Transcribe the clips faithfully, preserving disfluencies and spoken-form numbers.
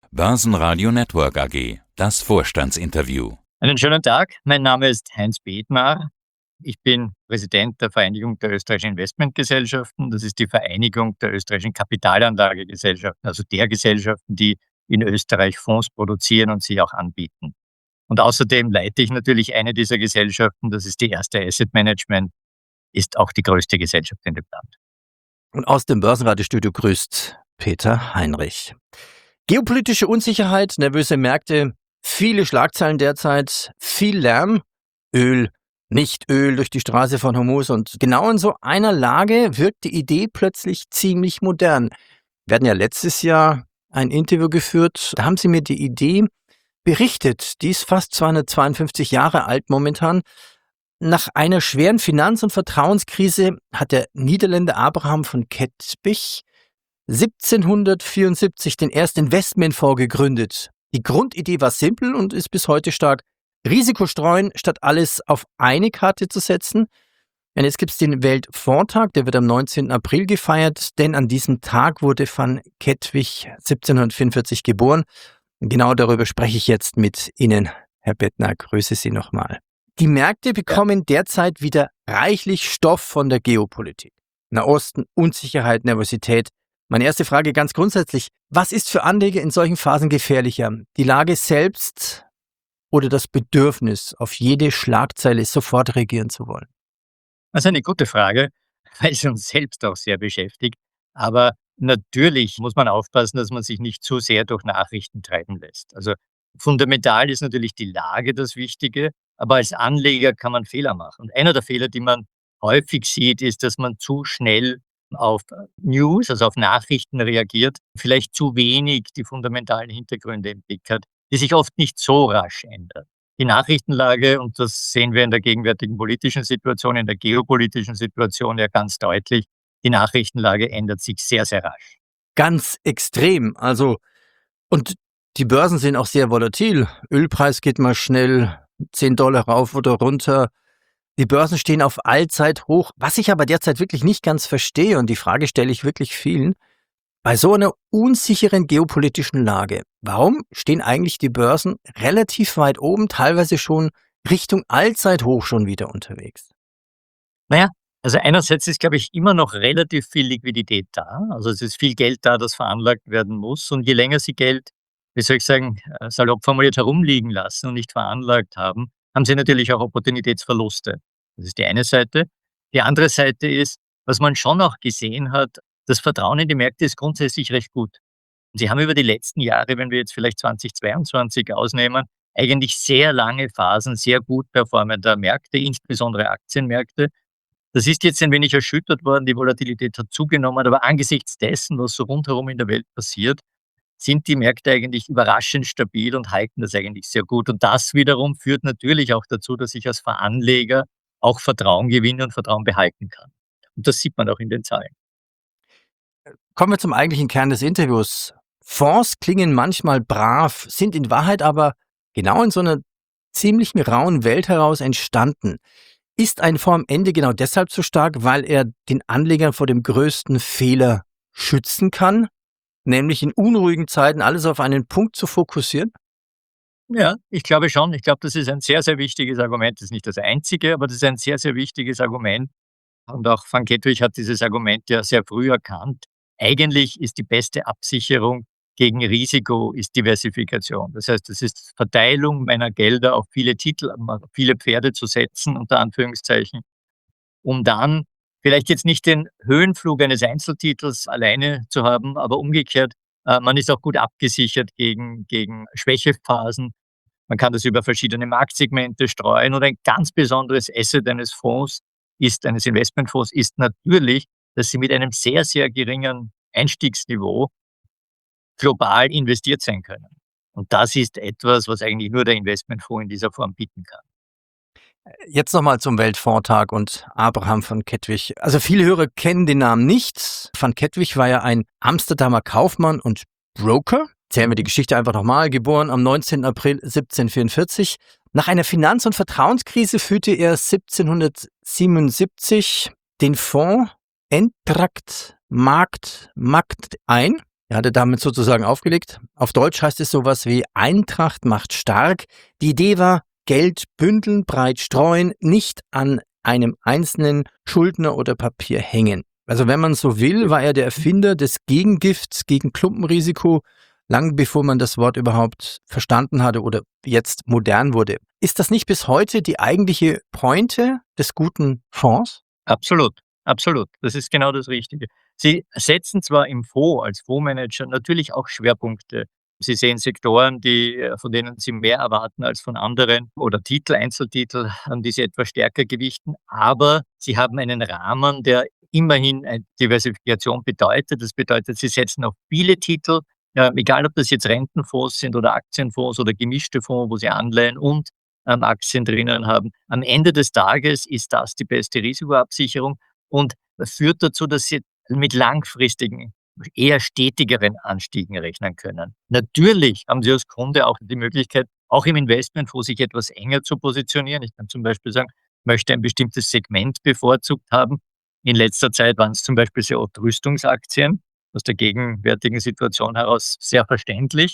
Börsenradio Network A G, das Vorstandsinterview. Einen schönen Tag, mein Name ist Heinz Bethmar. Ich bin Präsident der Vereinigung der österreichischen Investmentgesellschaften. Das ist die Vereinigung der österreichischen Kapitalanlagegesellschaften, also der Gesellschaften, die in Österreich Fonds produzieren und sie auch anbieten. Und außerdem leite ich natürlich eine dieser Gesellschaften, das ist die Erste Asset Management, ist auch die größte Gesellschaft in dem Land. Und aus dem Börsenradiostudio grüßt Peter Heinrich. Geopolitische Unsicherheit, nervöse Märkte, viele Schlagzeilen derzeit, viel Lärm, Öl, nicht Öl durch die Straße von Hormuz. Und genau in so einer Lage wirkt die Idee plötzlich ziemlich modern. Wir hatten ja letztes Jahr ein Interview geführt, da haben Sie mir die Idee berichtet. Die ist fast zweihundertzweiundfünfzig Jahre alt momentan. Nach einer schweren Finanz- und Vertrauenskrise hat der Niederländer Abraham von Kettwig siebzehnhundertvierundsiebzig den ersten Investmentfonds gegründet. Die Grundidee war simpel und ist bis heute stark. Risiko streuen, statt alles auf eine Karte zu setzen. Und jetzt gibt es den Weltfondstag, der wird am neunzehnten April gefeiert, denn an diesem Tag wurde van Kettwig siebzehnhundertvierundvierzig geboren. Genau darüber spreche ich jetzt mit Ihnen, Herr Bethmar. Grüße Sie nochmal. Die Märkte bekommen derzeit wieder reichlich Stoff von der Geopolitik. Nahosten, Unsicherheit, Nervosität. Meine erste Frage ganz grundsätzlich: Was ist für Anleger in solchen Phasen gefährlicher? Die Lage selbst oder das Bedürfnis, auf jede Schlagzeile sofort reagieren zu wollen? Das ist eine gute Frage, weil sie uns selbst auch sehr beschäftigt. Aber natürlich muss man aufpassen, dass man sich nicht zu sehr durch Nachrichten treiben lässt. Also fundamental ist natürlich die Lage das Wichtige, aber als Anleger kann man Fehler machen. Und einer der Fehler, die man häufig sieht, ist, dass man zu schnell auf News, also auf Nachrichten reagiert, vielleicht zu wenig die fundamentalen Hintergründe im Blick hat, die sich oft nicht so rasch ändern. Die Nachrichtenlage, und das sehen wir in der gegenwärtigen politischen Situation, in der geopolitischen Situation ja ganz deutlich, die Nachrichtenlage ändert sich sehr, sehr rasch. Ganz extrem. Also, und die Börsen sind auch sehr volatil. Ölpreis geht mal schnell zehn Dollar rauf oder runter. Die Börsen stehen auf Allzeithoch. Was ich aber derzeit wirklich nicht ganz verstehe, und die Frage stelle ich wirklich vielen: Bei so einer unsicheren geopolitischen Lage, warum stehen eigentlich die Börsen relativ weit oben, teilweise schon Richtung Allzeithoch schon wieder unterwegs? Naja, also einerseits ist, glaube ich, immer noch relativ viel Liquidität da. Also es ist viel Geld da, das veranlagt werden muss. Und je länger Sie Geld, wie soll ich sagen, äh, salopp formuliert herumliegen lassen und nicht veranlagt haben, haben Sie natürlich auch Opportunitätsverluste. Das ist die eine Seite. Die andere Seite ist, was man schon auch gesehen hat, das Vertrauen in die Märkte ist grundsätzlich recht gut. Und Sie haben über die letzten Jahre, wenn wir jetzt vielleicht zweitausendzweiundzwanzig ausnehmen, eigentlich sehr lange Phasen sehr gut performender Märkte, insbesondere Aktienmärkte. Das ist jetzt ein wenig erschüttert worden, die Volatilität hat zugenommen, aber angesichts dessen, was so rundherum in der Welt passiert, sind die Märkte eigentlich überraschend stabil und halten das eigentlich sehr gut. Und das wiederum führt natürlich auch dazu, dass ich als Veranleger auch Vertrauen gewinne und Vertrauen behalten kann. Und das sieht man auch in den Zahlen. Kommen wir zum eigentlichen Kern des Interviews. Fonds klingen manchmal brav, sind in Wahrheit aber genau in so einer ziemlich rauen Welt heraus entstanden. Ist ein Fonds am Ende genau deshalb so stark, weil er den Anlegern vor dem größten Fehler schützen kann, nämlich in unruhigen Zeiten alles auf einen Punkt zu fokussieren? Ja, ich glaube schon. Ich glaube, das ist ein sehr, sehr wichtiges Argument. Das ist nicht das einzige, aber das ist ein sehr, sehr wichtiges Argument. Und auch van Kettwig hat dieses Argument ja sehr früh erkannt. Eigentlich ist die beste Absicherung gegen Risiko ist Diversifikation. Das heißt, es ist Verteilung meiner Gelder auf viele Titel, auf viele Pferde zu setzen, unter Anführungszeichen, um dann vielleicht jetzt nicht den Höhenflug eines Einzeltitels alleine zu haben, aber umgekehrt, äh, man ist auch gut abgesichert gegen, gegen Schwächephasen. Man kann das über verschiedene Marktsegmente streuen, und ein ganz besonderes Asset eines Fonds ist, eines Investmentfonds ist natürlich, dass Sie mit einem sehr, sehr geringen Einstiegsniveau global investiert sein können. Und das ist etwas, was eigentlich nur der Investmentfonds in dieser Form bieten kann. Jetzt nochmal zum Weltfondstag und Abraham van Kettwig. Also viele Hörer kennen den Namen nicht. Van Kettwig war ja ein Amsterdamer Kaufmann und Broker. Erzählen wir die Geschichte einfach nochmal. Geboren am neunzehnten April siebzehnhundertvierundvierzig. Nach einer Finanz- und Vertrauenskrise führte er siebzehnhundertsiebenundsiebzig den Fonds Entrakt Markt Markt ein. Er hatte damit sozusagen aufgelegt. Auf Deutsch heißt es sowas wie Eintracht macht stark. Die Idee war, Geld bündeln, breit streuen, nicht an einem einzelnen Schuldner oder Papier hängen. Also wenn man so will, war er der Erfinder des Gegengifts gegen Klumpenrisiko, lang bevor man das Wort überhaupt verstanden hatte oder jetzt modern wurde. Ist das nicht bis heute die eigentliche Pointe des guten Fonds? Absolut, absolut. Das ist genau das Richtige. Sie setzen zwar im Fonds als Fondsmanager natürlich auch Schwerpunkte. Sie sehen Sektoren, die, äh, von denen Sie mehr erwarten als von anderen oder Titel, Einzeltitel, an die Sie etwas stärker gewichten, aber Sie haben einen Rahmen, der immerhin eine Diversifikation bedeutet. Das bedeutet, Sie setzen auf viele Titel, äh, egal ob das jetzt Rentenfonds sind oder Aktienfonds oder gemischte Fonds, wo Sie Anleihen und ähm, Aktien drinnen haben. Am Ende des Tages ist das die beste Risikoabsicherung und führt dazu, dass Sie mit langfristigen, eher stetigeren Anstiegen rechnen können. Natürlich haben Sie als Kunde auch die Möglichkeit, auch im Investmentfonds sich etwas enger zu positionieren. Ich kann zum Beispiel sagen, ich möchte ein bestimmtes Segment bevorzugt haben. In letzter Zeit waren es zum Beispiel sehr oft Rüstungsaktien, aus der gegenwärtigen Situation heraus sehr verständlich.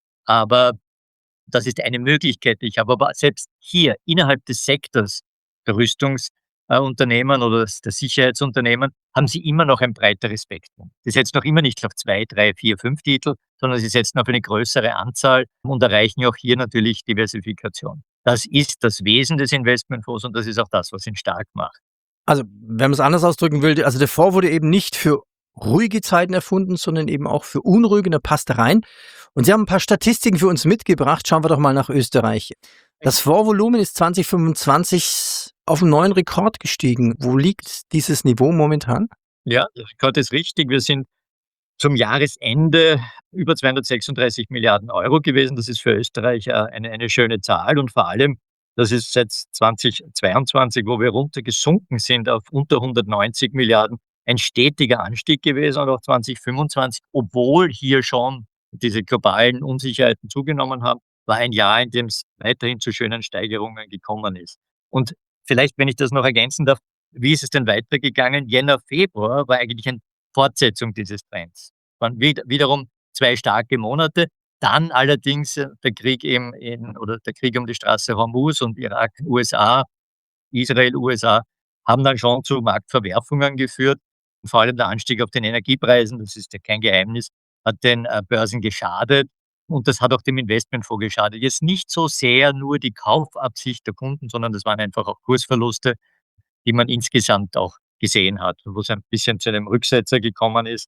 Aber das ist eine Möglichkeit. Ich habe aber selbst hier innerhalb des Sektors der Rüstungsunternehmen oder der Sicherheitsunternehmen haben sie immer noch ein breiteres Spektrum. Sie setzen noch immer nicht auf zwei, drei, vier, fünf Titel, sondern sie setzen auf eine größere Anzahl und erreichen auch hier natürlich Diversifikation. Das ist das Wesen des Investmentfonds und das ist auch das, was ihn stark macht. Also, wenn man es anders ausdrücken will, also der Fonds wurde eben nicht für ruhige Zeiten erfunden, sondern eben auch für unruhige, da passt er rein. Und Sie haben ein paar Statistiken für uns mitgebracht. Schauen wir doch mal nach Österreich. Das Fondsvolumen ist zwanzig fünfundzwanzig auf einen neuen Rekord gestiegen. Wo liegt dieses Niveau momentan? Ja, der Rekord ist richtig. Wir sind zum Jahresende über zweihundertsechsunddreißig Milliarden Euro gewesen. Das ist für Österreich äh, eine, eine schöne Zahl und vor allem, das ist seit zweitausendzweiundzwanzig, wo wir runtergesunken sind auf unter hundertneunzig Milliarden, ein stetiger Anstieg gewesen und auch zwanzig fünfundzwanzig, obwohl hier schon diese globalen Unsicherheiten zugenommen haben, war ein Jahr, in dem es weiterhin zu schönen Steigerungen gekommen ist. Und vielleicht, wenn ich das noch ergänzen darf, wie ist es denn weitergegangen? Jänner, Februar war eigentlich eine Fortsetzung dieses Trends. Waren wieder, wiederum zwei starke Monate. Dann allerdings äh, der Krieg eben in, oder der Krieg um die Straße Hormuz und Irak, U S A, Israel, U S A, haben dann schon zu Marktverwerfungen geführt. Und vor allem der Anstieg auf den Energiepreisen, das ist ja kein Geheimnis, hat den äh, Börsen geschadet. Und das hat auch dem Investmentfonds geschadet. Jetzt nicht so sehr nur die Kaufabsicht der Kunden, sondern das waren einfach auch Kursverluste, die man insgesamt auch gesehen hat, wo es ein bisschen zu einem Rücksetzer gekommen ist.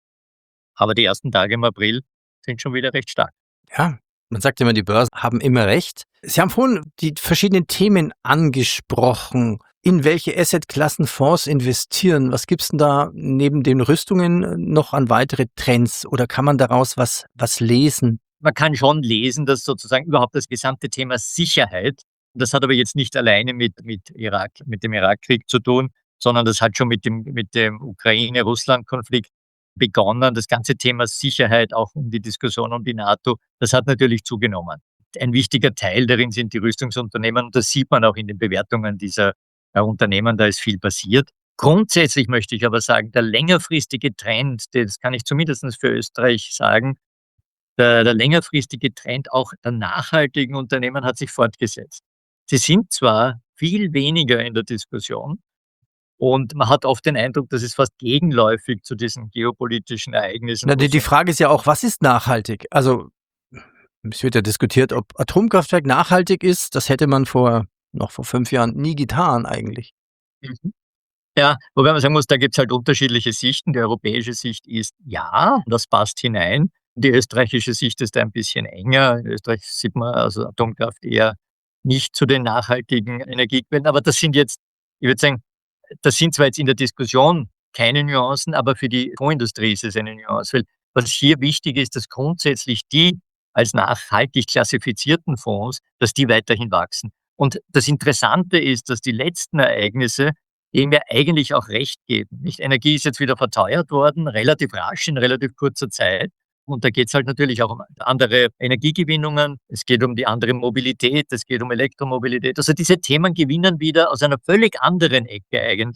Aber die ersten Tage im April sind schon wieder recht stark. Ja, man sagt immer, die Börsen haben immer recht. Sie haben vorhin die verschiedenen Themen angesprochen. In welche Assetklassen Fonds investieren? Was gibt's denn da neben den Rüstungen noch an weitere Trends? Oder kann man daraus was, was lesen? Man kann schon lesen, dass sozusagen überhaupt das gesamte Thema Sicherheit, das hat aber jetzt nicht alleine mit, mit Irak, mit dem Irakkrieg zu tun, sondern das hat schon mit dem, mit dem Ukraine-Russland-Konflikt begonnen. Das ganze Thema Sicherheit, auch um die Diskussion um die NATO, das hat natürlich zugenommen. Ein wichtiger Teil darin sind die Rüstungsunternehmen und das sieht man auch in den Bewertungen dieser äh, Unternehmen, da ist viel passiert. Grundsätzlich möchte ich aber sagen, der längerfristige Trend, das kann ich zumindest für Österreich sagen, der, der längerfristige Trend auch der nachhaltigen Unternehmen hat sich fortgesetzt. Sie sind zwar viel weniger in der Diskussion und man hat oft den Eindruck, dass es fast gegenläufig zu diesen geopolitischen Ereignissen. Na, die, die Frage ist ja auch, was ist nachhaltig? Also es wird ja diskutiert, ob Atomkraftwerk nachhaltig ist. Das hätte man vor noch vor fünf Jahren nie getan eigentlich. Mhm. Ja, wobei man sagen muss, da gibt es halt unterschiedliche Sichten. Die europäische Sicht ist, ja, das passt hinein. Die österreichische Sicht ist ein bisschen enger. In Österreich sieht man also Atomkraft eher nicht zu den nachhaltigen Energiequellen. Aber das sind jetzt, ich würde sagen, das sind zwar jetzt in der Diskussion keine Nuancen, aber für die Fondsindustrie ist es eine Nuance. Weil was hier wichtig ist, dass grundsätzlich die als nachhaltig klassifizierten Fonds, dass die weiterhin wachsen. Und das Interessante ist, dass die letzten Ereignisse dem ja eigentlich auch recht geben. Nicht? Energie ist jetzt wieder verteuert worden, relativ rasch, in relativ kurzer Zeit. Und da geht es halt natürlich auch um andere Energiegewinnungen, es geht um die andere Mobilität, es geht um Elektromobilität. Also diese Themen gewinnen wieder aus einer völlig anderen Ecke eigentlich.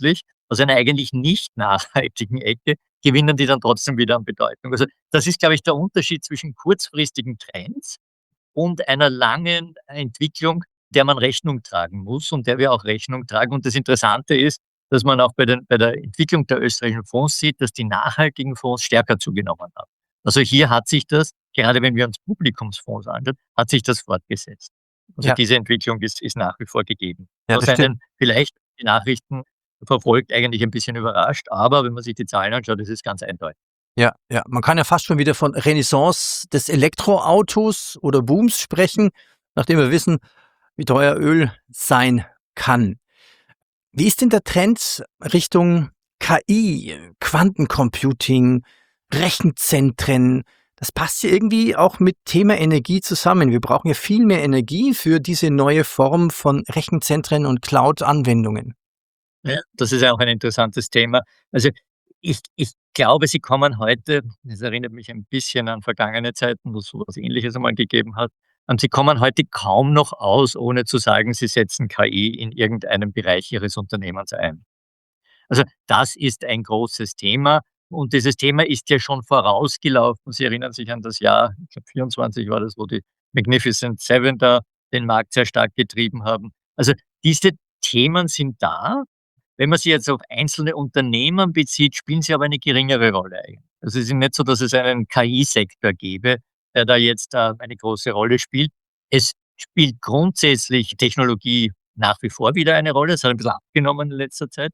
aus einer eigentlich nicht nachhaltigen Ecke, gewinnen die dann trotzdem wieder an Bedeutung. Also das ist, glaube ich, der Unterschied zwischen kurzfristigen Trends und einer langen Entwicklung, der man Rechnung tragen muss und der wir auch Rechnung tragen. Und das Interessante ist, dass man auch bei, den, bei der Entwicklung der österreichischen Fonds sieht, dass die nachhaltigen Fonds stärker zugenommen haben. Also hier hat sich das, gerade wenn wir uns Publikumsfonds anschauen, hat sich das fortgesetzt. Also Ja, diese Entwicklung ist, ist nach wie vor gegeben. ja, Was das stimmt. einen vielleicht die Nachrichten verfolgt, eigentlich ein bisschen überrascht, aber wenn man sich die Zahlen anschaut, ist es ganz eindeutig. Ja, ja. Man kann ja fast schon wieder von Renaissance des Elektroautos oder Booms sprechen, nachdem wir wissen, wie teuer Öl sein kann. Wie ist denn der Trend Richtung K I, Quantencomputing, Rechenzentren? Das passt ja irgendwie auch mit Thema Energie zusammen. Wir brauchen ja viel mehr Energie für diese neue Form von Rechenzentren und Cloud-Anwendungen. Ja, das ist ja auch ein interessantes Thema. Also ich, ich glaube, sie kommen heute, das erinnert mich ein bisschen an vergangene Zeiten, wo es so was Ähnliches einmal gegeben hat, ähm, sie kommen heute kaum noch aus, ohne zu sagen, sie setzen K I in irgendeinem Bereich ihres Unternehmens ein. Also das ist ein großes Thema und dieses Thema ist ja schon vorausgelaufen. Sie erinnern sich an das Jahr, ich glaube vierundzwanzig war das, wo die Magnificent Seven da den Markt sehr stark getrieben haben. Also diese Themen sind da. Wenn man sie jetzt auf einzelne Unternehmen bezieht, spielen sie aber eine geringere Rolle eigentlich. Also es ist nicht so, dass es einen K I-Sektor gäbe, der da jetzt äh, eine große Rolle spielt. Es spielt grundsätzlich Technologie nach wie vor wieder eine Rolle. Es hat ein bisschen abgenommen in letzter Zeit.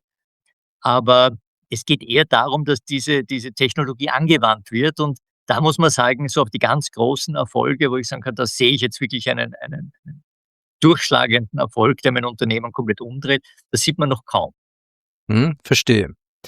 Aber es geht eher darum, dass diese diese Technologie angewandt wird und da muss man sagen, so auf die ganz großen Erfolge, wo ich sagen kann, da sehe ich jetzt wirklich einen einen einen durchschlagenden Erfolg, der mein Unternehmen komplett umdreht, das sieht man noch kaum. Hm, verstehe.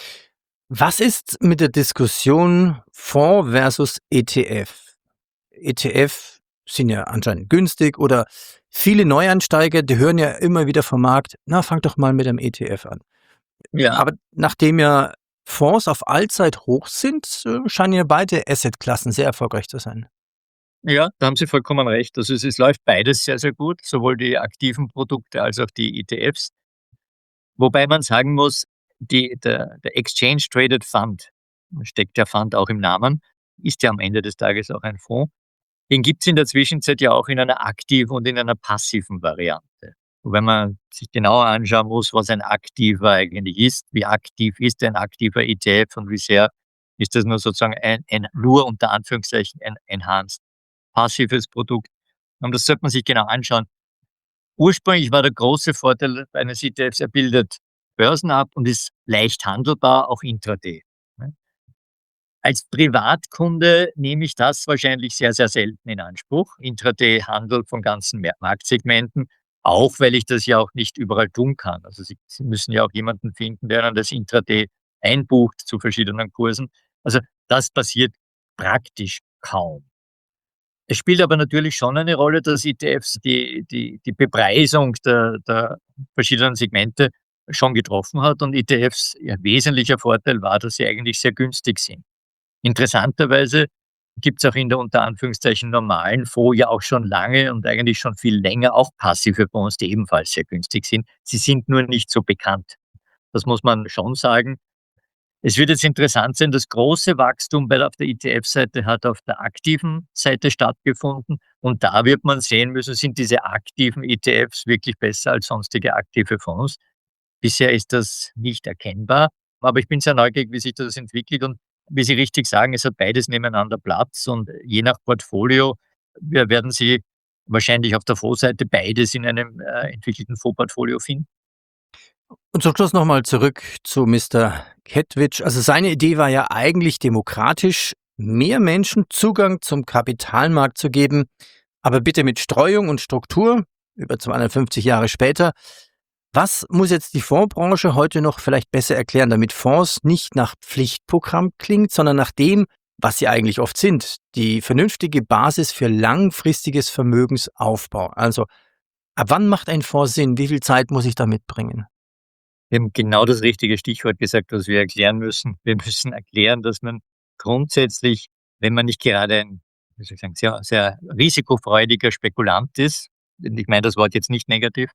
Was ist mit der Diskussion Fonds versus E T F? E T F sind ja anscheinend günstig oder viele Neueinsteiger, die hören ja immer wieder vom Markt, na, fang doch mal mit einem E T F an. Ja, Aber nachdem ja Fonds auf Allzeithoch sind, äh, scheinen ja beide Assetklassen sehr erfolgreich zu sein. ja, da haben Sie vollkommen recht. Also, es es läuft beides sehr, sehr gut, sowohl die aktiven Produkte als auch die E T Fs. Wobei man sagen muss, die der der Exchange Traded Fund, steckt der Fund auch im Namen, ist ja am Ende des Tages auch ein Fonds. Den gibt's in der Zwischenzeit ja auch in einer aktiven und in einer passiven Variante. Und wenn man sich genauer anschauen muss, was ein aktiver eigentlich ist, wie aktiv ist ein aktiver E T F und wie sehr ist das nur sozusagen ein ein nur unter Anführungszeichen ein enhanced passives Produkt. Und das sollte man sich genau anschauen. Ursprünglich war der große Vorteil eines E T Fs, er bildet Börsen ab und ist leicht handelbar, auch intraday, ne? Als Privatkunde nehme ich das wahrscheinlich sehr, sehr selten in Anspruch. Intraday-Handel von ganzen Mer Marktsegmenten, auch weil ich das ja auch nicht überall tun kann. Also Sie Sie müssen ja auch jemanden finden, der dann das Intraday einbucht zu verschiedenen Kursen. Also das passiert praktisch kaum. Es spielt aber natürlich schon eine Rolle, dass E T Fs die die die Bepreisung der der verschiedenen Segmente schon getroffen hat und E T Fs, ihr wesentlicher Vorteil war, dass sie eigentlich sehr günstig sind. Interessanterweise gibt es auch in der unter Anführungszeichen normalen Fonds ja auch schon lange und eigentlich schon viel länger auch passive Fonds, die ebenfalls sehr günstig sind. Sie sind nur nicht so bekannt. Das muss man schon sagen. Es wird jetzt interessant sein, das große Wachstum bei der auf der E T F-Seite hat auf der aktiven Seite stattgefunden und da wird man sehen müssen, sind diese aktiven E T Fs wirklich besser als sonstige aktive Fonds. Bisher ist das nicht erkennbar, aber ich bin sehr neugierig, wie sich das entwickelt und wie Sie richtig sagen, es hat beides nebeneinander Platz und je nach Portfolio wir werden Sie wahrscheinlich auf der Fondsseite beides in einem, äh, entwickelten Fondsportfolio finden. Und zum Schluss nochmal zurück zu Mister Kettwitsch. Also seine Idee war ja eigentlich demokratisch, mehr Menschen Zugang zum Kapitalmarkt zu geben, aber bitte mit Streuung und Struktur, über zweihundertfünfzig Jahre später. Was muss jetzt die Fondsbranche heute noch vielleicht besser erklären, damit Fonds nicht nach Pflichtprogramm klingt, sondern nach dem, was sie eigentlich oft sind, die vernünftige Basis für langfristiges Vermögensaufbau. Also ab wann macht ein Fonds Sinn? Wie viel Zeit muss ich da mitbringen? Wir haben genau das richtige Stichwort gesagt, was wir erklären müssen. Wir müssen erklären, dass man grundsätzlich, wenn man nicht gerade ein, wie soll ich sagen, sehr, sehr risikofreudiger Spekulant ist, und ich meine das Wort jetzt nicht negativ,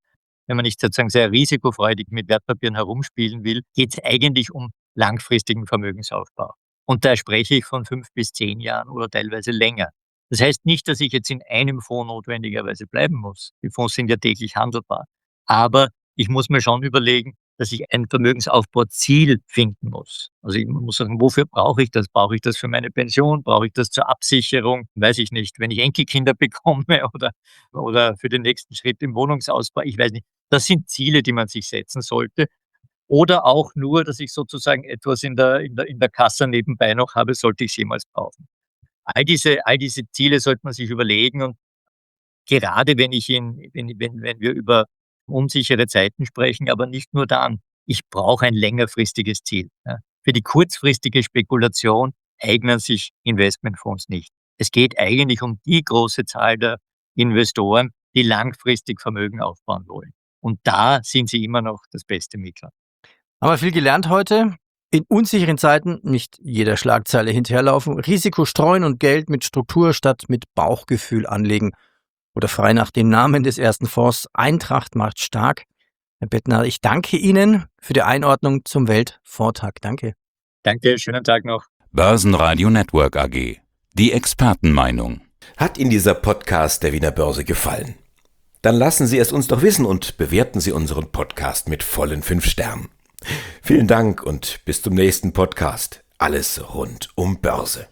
wenn man nicht sozusagen sehr risikofreudig mit Wertpapieren herumspielen will, geht es eigentlich um langfristigen Vermögensaufbau. Und da spreche ich von fünf bis zehn Jahren oder teilweise länger. Das heißt nicht, dass ich jetzt in einem Fonds notwendigerweise bleiben muss. Die Fonds sind ja täglich handelbar. Aber ich muss mir schon überlegen, dass ich ein Vermögensaufbauziel finden muss. Also ich muss sagen, wofür brauche ich das? Brauche ich das für meine Pension? Brauche ich das zur Absicherung? Weiß ich nicht. Wenn ich Enkelkinder bekomme oder, oder für den nächsten Schritt im Wohnungsausbau, ich weiß nicht. Das sind Ziele, die man sich setzen sollte. Oder auch nur, dass ich sozusagen etwas in der, in der, in der Kasse nebenbei noch habe, sollte ich es jemals brauchen. All diese, all diese Ziele sollte man sich überlegen und gerade wenn ich in, wenn, wenn, wenn wir über unsichere Zeiten sprechen, aber nicht nur dann. Ich brauche ein längerfristiges Ziel. Ja. Für die kurzfristige Spekulation eignen sich Investmentfonds nicht. Es geht eigentlich um die große Zahl der Investoren, die langfristig Vermögen aufbauen wollen. Und da sind sie immer noch das beste Mittel. Haben wir viel gelernt heute. In unsicheren Zeiten nicht jeder Schlagzeile hinterherlaufen, Risiko streuen und Geld mit Struktur statt mit Bauchgefühl anlegen. Oder frei nach dem Namen des ersten Fonds, Eintracht macht stark. Herr Bettner, ich danke Ihnen für die Einordnung zum Weltfondstag. Danke. Danke, schönen Tag noch. Börsenradio Network A G. Die Expertenmeinung. Hat Ihnen dieser Podcast der Wiener Börse gefallen? Dann lassen Sie es uns doch wissen und bewerten Sie unseren Podcast mit vollen fünf Sternen. Vielen Dank und bis zum nächsten Podcast. Alles rund um Börse.